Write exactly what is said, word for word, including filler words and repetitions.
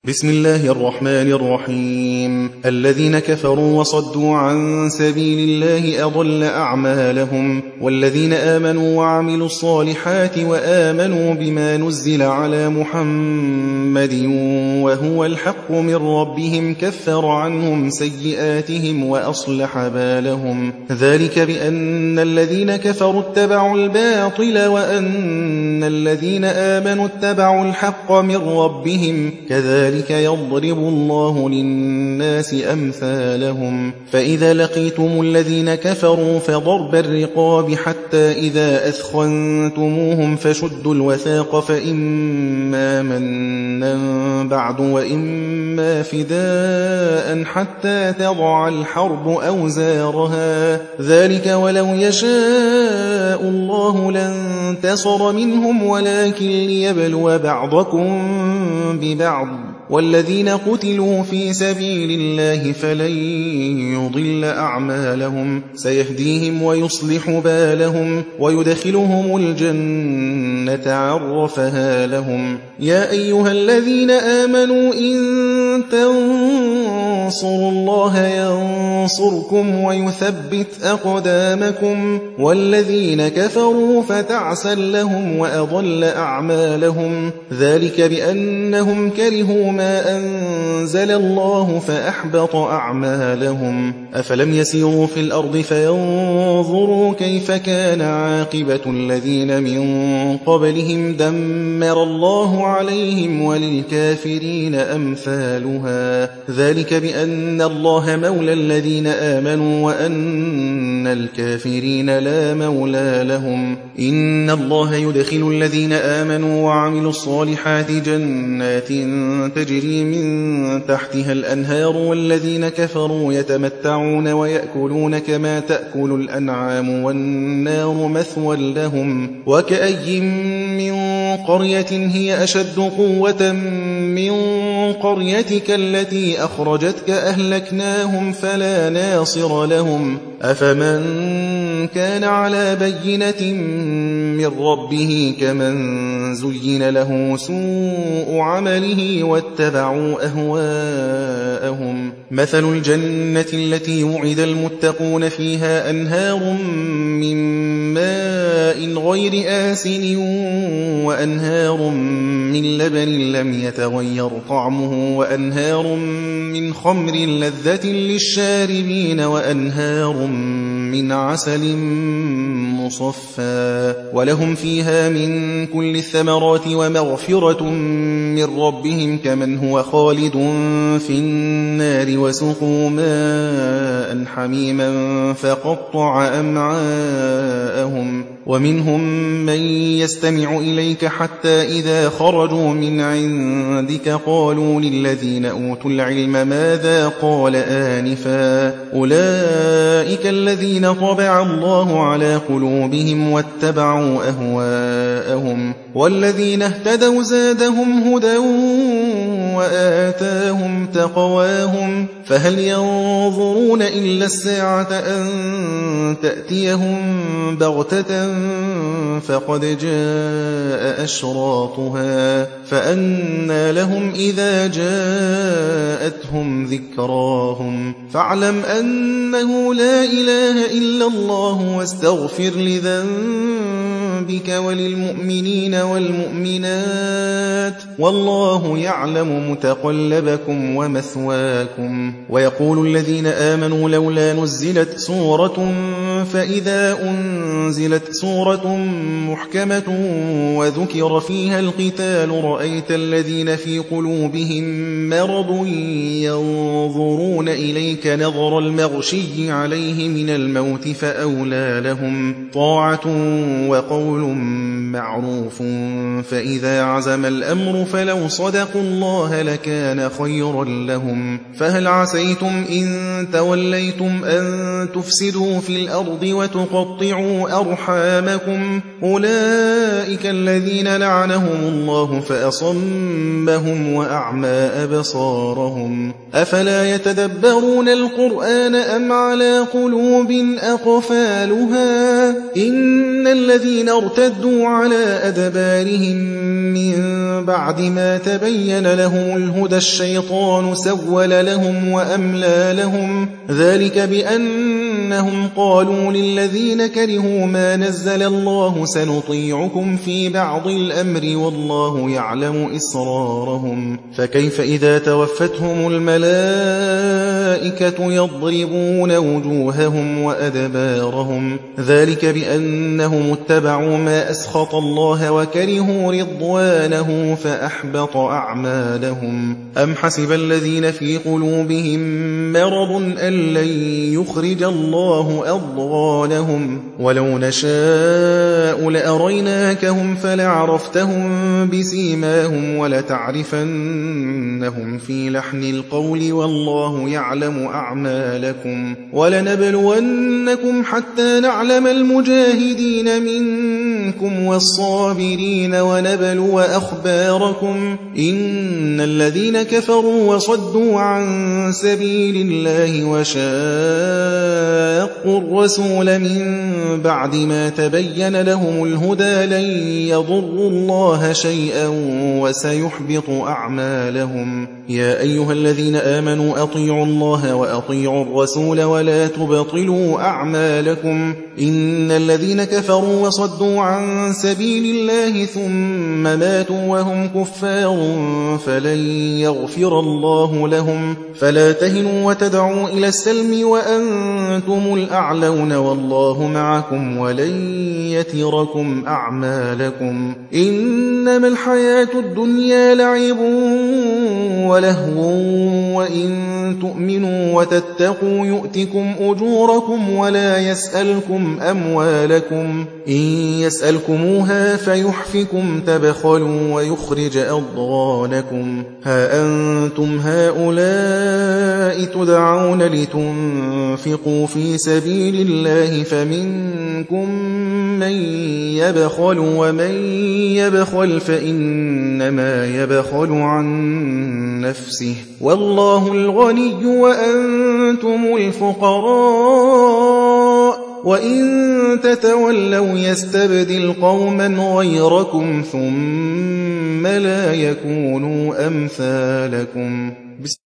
بسم الله الرحمن الرحيم. الذين كفروا وصدوا عن سبيل الله أضل أعمالهم، والذين آمنوا وعملوا الصالحات وآمنوا بما نزل على محمد وهو الحق من ربهم كفر عنهم سيئاتهم وأصلح بالهم. ذلك بأن الذين كفروا اتبعوا الباطل وأن الذين آمنوا اتبعوا الحق من ربهم، كذلك يضرب الله للناس أمثالهم. فإذا لقيتم الذين كفروا فضرب الرقاب حتى إذا أثخنتموهم فشدوا الوثاق، فإما منا بعد وإما فداء حتى تضع الحرب أوزارها، ذلك ولو يشاء الله لانتصر منهم ولكن ليبلو بعضكم ببعض، والذين قتلوا في سبيل الله فلن يضل أعمالهم، سيهديهم ويصلح بالهم ويدخلهم الجنة عرفها لهم. يا أيها الذين آمنوا إن تنصروا الله ينصركم ويثبت أقدامكم، والذين كفروا فتعسا لهم وأضل أعمالهم، ذلك بأنهم كرهوا ما أنزل الله فأحبط أعمالهم. أفلم يسيروا في الأرض فينظروا كيف كان عاقبة الذين من قبلهم، دمر الله عليهم وللكافرين أمثالها، ذلك بأن الله مولى الذين آمنوا وأن الكافرين لا مولى لهم. إن الله يدخل الذين آمنوا وعملوا الصالحات جنات تجري من تحتها الأنهار، والذين كفروا يتمتعون ويأكلون كما تأكل الأنعام والنار مثوى لهم. وكأي من قرية هي أشد قوة من قريتك التي أخرجتك أهلكناهم فلا ناصر لهم. أفمن كان على بينة من ربه كمن زين له سوء عمله واتبعوا أهواءهم. مثل الجنة التي وعد المتقون فيها أنهار من ماء غير آسن وأنهار من لبن لم يتغير طعمه وأنهار من خمر لذة للشاربين وأنهار من عسل مصفى، ولهم فيها من كل الثمرات ومغفرة من ربهم كمن هو خالد في النار وسقوا ماء حميما فقطع أمعاءهم. ومنهم من يستمع إليك حتى إذا خرجوا من عندك قالوا للذين أوتوا العلم ماذا قال آنفا، أولئك الذين طبع الله على قلوبهم واتبعوا أهواءهم، والذين اهتدوا زادهم هدى وآتاهم تقواهم. فهل ينظرون إلا الساعة أن تأتيهم بغتة فقد جاء أشراطها، فأنى لهم إذا جاءتهم ذكراهم. فاعلم أنه لا إله إلا الله واستغفر لذنبك وللمؤمنين والمؤمنات، والله يعلم متقلبكم ومثواكم. ويقول الذين آمنوا لولا نزلت سورة، فإذا أنزلت سورة محكمة وذكر فيها القتال رأيت الذين في قلوبهم مرض ينظرون إليك نظر المغشي عليه من الموت فأولى لهم طاعة وقول معروف. فإذا عزم الأمر فلو صدقوا الله لكان خيرا لهم. فهل عسيتم إن توليتم أن تفسدوا في الأرض وتقطعوا أرحامكم، أولئك الذين لعنهم الله فأصمهم وأعمى أبصارهم. أفلا يتدبرون القرآن أم على قلوب أقفالها؟ إن الذين ارتدوا على أدبارهم من بعد ما تبين لهم جاءهم الهدى الشيطان سول لهم وأملى لهم ذلك بأنهم قالوا للذين كرهوا ما نزل الله سنطيعكم في بعض الأمر والله يعلم إسرارهم فكيف إذا توفتهم الملائكة يضربون وجوههم وأدبارهم ذلك بأنهم اتبعوا ما أسخط الله وكرهوا رضوانه فأحبط أعمالهم أم حسب الذين في قلوبهم مرض أن لن يخرج الله أضغانهم ولو نشاء لأريناكهم فلعرفتهم بسيماهم ولتعرفنهم في لحن القول والله يعلم أعمالكم ولنبلونكم حتى نعلم المجاهدين منكم والصابرين ونبلو أخباركم إن الذين كفروا وصدوا عن سبيل الله وشاقوا الرسول من بعد ما تبين لهم الهدى لن يضروا الله شيئا وسيحبط أعمالهم يا أيها الذين آمنوا أطيعوا الله وأطيعوا الرسول ولا تبطلوا أعمالكم إن الذين كفروا وصدوا عن سبيل الله ثم ماتوا وهم كفار فلن يغفر الله لهم فلا تهنوا وتدعوا إلى السلم وأنتم الأعلون والله معكم ولن يتركم أعمالكم إنما الحياة الدنيا لعب ولهو وإن تؤمنوا وتتقوا يؤتكم أجوركم ولا يسألكم أموالكم إن يسألكموها فيحفكم تبخلوا ويخرج أضغانكم ها أنتم هؤلاء تدعون لتنفقوا في سبيل الله فمنكم من يبخل ومن يبخل فإنما يبخل عن نفسه والله الغني وأنتم الفقراء وإن تتولوا يستبدل قوما غيركم ثم لا يكونوا أمثالكم.